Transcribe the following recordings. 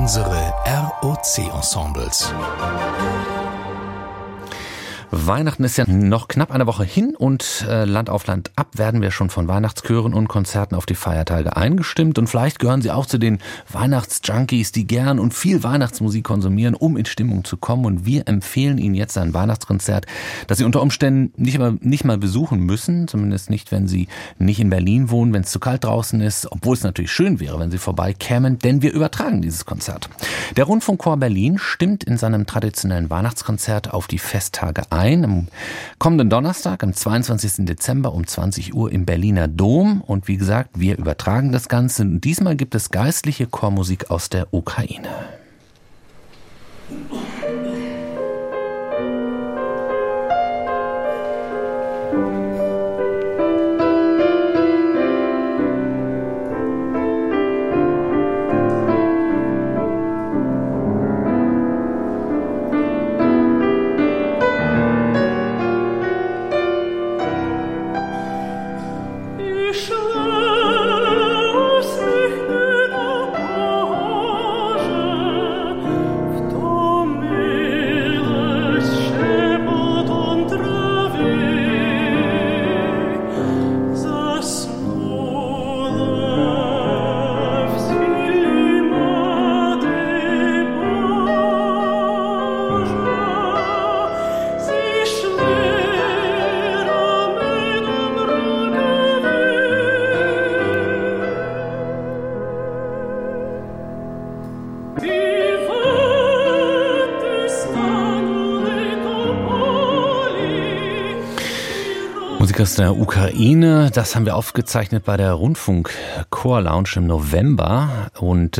Unsere ROC-Ensembles. Weihnachten ist ja noch knapp eine Woche hin und Land auf Land ab werden wir schon von Weihnachtschören und Konzerten auf die Feiertage eingestimmt. Und vielleicht gehören Sie auch zu den Weihnachtsjunkies, die gern und viel Weihnachtsmusik konsumieren, um in Stimmung zu kommen. Und wir empfehlen Ihnen jetzt ein Weihnachtskonzert, das Sie unter Umständen nicht mal besuchen müssen, zumindest nicht, wenn Sie nicht in Berlin wohnen, wenn es zu kalt draußen ist, obwohl es natürlich schön wäre, wenn Sie vorbeikämen, denn wir übertragen dieses Konzert. Der Rundfunkchor Berlin stimmt in seinem traditionellen Weihnachtskonzert auf die Festtage ein. Am kommenden Donnerstag, am 22. Dezember um 20 Uhr im Berliner Dom. Und wie gesagt, wir übertragen das Ganze. Und diesmal gibt es geistliche Chormusik aus der Ukraine. Musik aus der Ukraine, das haben wir aufgezeichnet bei der Rundfunk-Chor Lounge im November. Und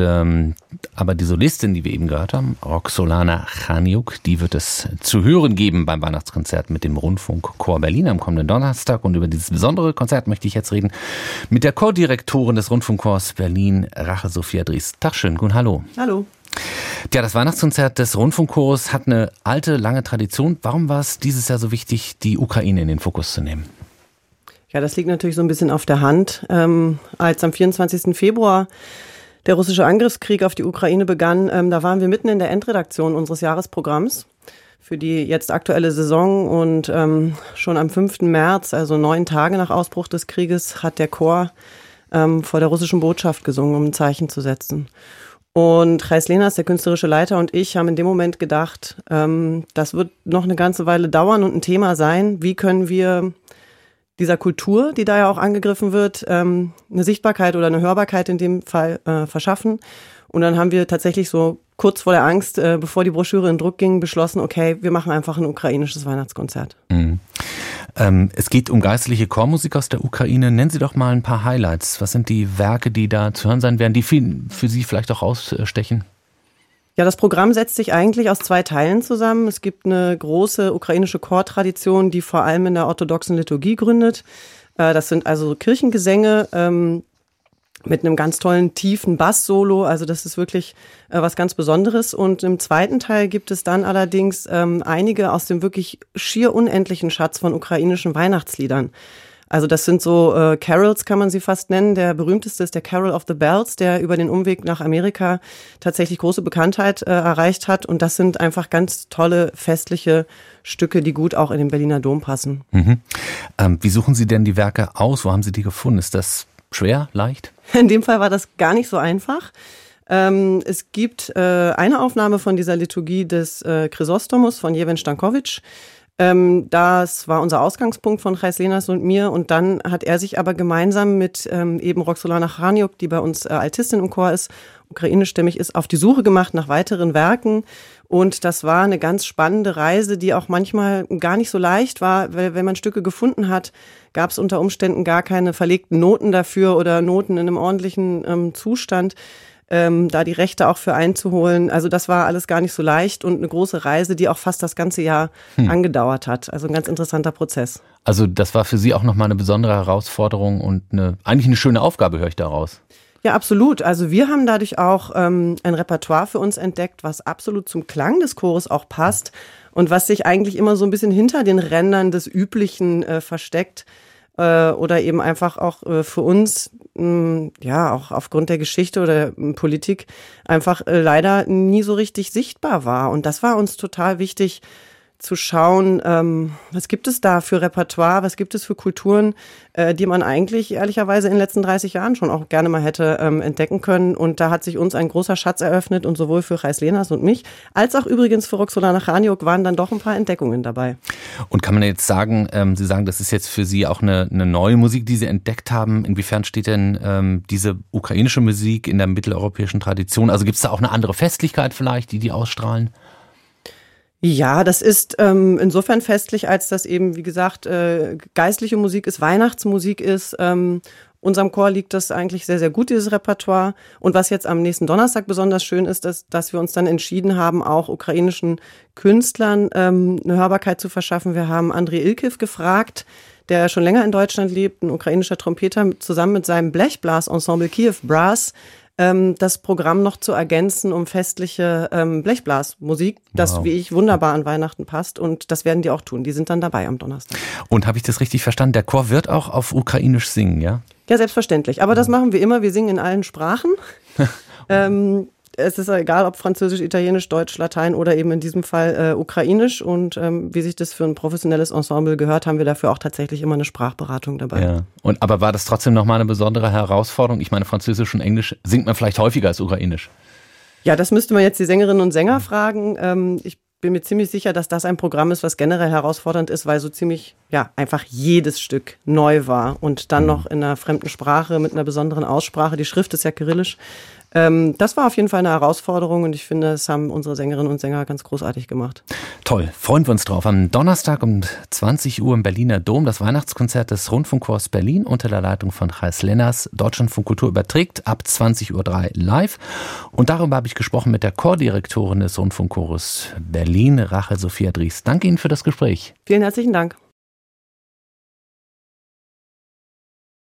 aber die Solistin, die wir eben gehört haben, Roxolana Chaniuk, die wird es zu hören geben beim Weihnachtskonzert mit dem Rundfunk-Chor Berlin am kommenden Donnerstag. Und über dieses besondere Konzert möchte ich jetzt reden mit der Chordirektorin des Rundfunkchors Berlin, Rachel-Sophia Dries. Tag schön, gut, hallo. Hallo. Ja, das Weihnachtskonzert des Rundfunkchors hat eine alte, lange Tradition. Warum war es dieses Jahr so wichtig, die Ukraine in den Fokus zu nehmen? Ja, das liegt natürlich so ein bisschen auf der Hand. Als am 24. Februar der russische Angriffskrieg auf die Ukraine begann, da waren wir mitten in der Endredaktion unseres Jahresprogramms für die jetzt aktuelle Saison. Und schon am 5. März, also 9 Tage nach Ausbruch des Krieges, hat der Chor vor der russischen Botschaft gesungen, um ein Zeichen zu setzen. Und Chais Lenas, der künstlerische Leiter, und ich haben in dem Moment gedacht, das wird noch eine ganze Weile dauern und ein Thema sein. Wie können wir dieser Kultur, die da ja auch angegriffen wird, eine Sichtbarkeit oder eine Hörbarkeit in dem Fall verschaffen? Und dann haben wir tatsächlich so kurz vor der Angst, bevor die Broschüre in Druck ging, beschlossen, okay, wir machen einfach ein ukrainisches Weihnachtskonzert. Mhm. Es geht um geistliche Chormusik aus der Ukraine. Nennen Sie doch mal ein paar Highlights. Was sind die Werke, die da zu hören sein werden, die für Sie vielleicht auch rausstechen? Ja, das Programm setzt sich eigentlich aus 2 Teilen zusammen. Es gibt eine große ukrainische Chortradition, die vor allem in der orthodoxen Liturgie gründet. Das sind also Kirchengesänge mit einem ganz tollen, tiefen Bass-Solo. Also das ist wirklich was ganz Besonderes. Und im zweiten Teil gibt es dann allerdings einige aus dem wirklich schier unendlichen Schatz von ukrainischen Weihnachtsliedern. Also das sind so Carols, kann man sie fast nennen. Der berühmteste ist der Carol of the Bells, der über den Umweg nach Amerika tatsächlich große Bekanntheit erreicht hat. Und das sind einfach ganz tolle festliche Stücke, die gut auch in den Berliner Dom passen. Mhm. Wie suchen Sie denn die Werke aus? Wo haben Sie die gefunden? Ist das schwer, leicht? In dem Fall war das gar nicht so einfach. Es gibt eine Aufnahme von dieser Liturgie des Chrysostomos von Jewen Stankovic. Das war unser Ausgangspunkt von Chais Lenas und mir. Und dann hat er sich aber gemeinsam mit eben Roxolana Chaniuk, die bei uns Altistin im Chor ist, ukrainischstämmig ist, auf die Suche gemacht nach weiteren Werken. Und das war eine ganz spannende Reise, die auch manchmal gar nicht so leicht war, weil wenn man Stücke gefunden hat, gab es unter Umständen gar keine verlegten Noten dafür oder Noten in einem ordentlichen Zustand, da die Rechte auch für einzuholen. Also das war alles gar nicht so leicht und eine große Reise, die auch fast das ganze Jahr angedauert hat. Also ein ganz interessanter Prozess. Also das war für Sie auch nochmal eine besondere Herausforderung und eigentlich eine schöne Aufgabe, höre ich daraus. Ja, absolut. Also wir haben dadurch auch ein Repertoire für uns entdeckt, was absolut zum Klang des Chores auch passt und was sich eigentlich immer so ein bisschen hinter den Rändern des Üblichen versteckt oder eben einfach auch für uns auch aufgrund der Geschichte oder Politik einfach leider nie so richtig sichtbar war. Und das war uns total wichtig, zu schauen, was gibt es da für Repertoire, was gibt es für Kulturen, die man eigentlich ehrlicherweise in den letzten 30 Jahren schon auch gerne mal hätte entdecken können. Und da hat sich uns ein großer Schatz eröffnet und sowohl für Gijs Lenas und mich, als auch übrigens für Roxolana Chaniuk waren dann doch ein paar Entdeckungen dabei. Und kann man jetzt sagen, Sie sagen, das ist jetzt für Sie auch eine neue Musik, die Sie entdeckt haben. Inwiefern steht denn diese ukrainische Musik in der mitteleuropäischen Tradition? Also gibt es da auch eine andere Festlichkeit vielleicht, die ausstrahlen? Ja, das ist insofern festlich, als das eben, wie gesagt, geistliche Musik ist, Weihnachtsmusik ist. Unserem Chor liegt das eigentlich sehr, sehr gut, dieses Repertoire. Und was jetzt am nächsten Donnerstag besonders schön ist, dass wir uns dann entschieden haben, auch ukrainischen Künstlern eine Hörbarkeit zu verschaffen. Wir haben Andrei Ilkiv gefragt, der schon länger in Deutschland lebt, ein ukrainischer Trompeter, zusammen mit seinem Blechblasensemble Kiew Brass, das Programm noch zu ergänzen um festliche Blechblasmusik, das, wie ich, wunderbar an Weihnachten passt. Und das werden die auch tun. Die sind dann dabei am Donnerstag. Und habe ich das richtig verstanden? Der Chor wird auch auf Ukrainisch singen, ja? Ja, selbstverständlich. Aber das machen wir immer. Wir singen in allen Sprachen. Es ist egal, ob Französisch, Italienisch, Deutsch, Latein oder eben in diesem Fall Ukrainisch. Und wie sich das für ein professionelles Ensemble gehört, haben wir dafür auch tatsächlich immer eine Sprachberatung dabei. Ja. Aber war das trotzdem nochmal eine besondere Herausforderung? Ich meine, Französisch und Englisch singt man vielleicht häufiger als Ukrainisch. Ja, das müsste man jetzt die Sängerinnen und Sänger fragen. Ich bin mir ziemlich sicher, dass das ein Programm ist, was generell herausfordernd ist, weil so ziemlich, einfach jedes Stück neu war. Und dann noch in einer fremden Sprache mit einer besonderen Aussprache. Die Schrift ist ja kyrillisch. Das war auf jeden Fall eine Herausforderung und ich finde, das haben unsere Sängerinnen und Sänger ganz großartig gemacht. Toll, freuen wir uns drauf. Am Donnerstag um 20 Uhr im Berliner Dom das Weihnachtskonzert des Rundfunkchors Berlin unter der Leitung von Gijs Lenas. Deutschlandfunk Kultur überträgt ab 20.03 Uhr live. Und darüber habe ich gesprochen mit der Chordirektorin des Rundfunkchores Berlin, Rachel Sophia Dries. Danke Ihnen für das Gespräch. Vielen herzlichen Dank.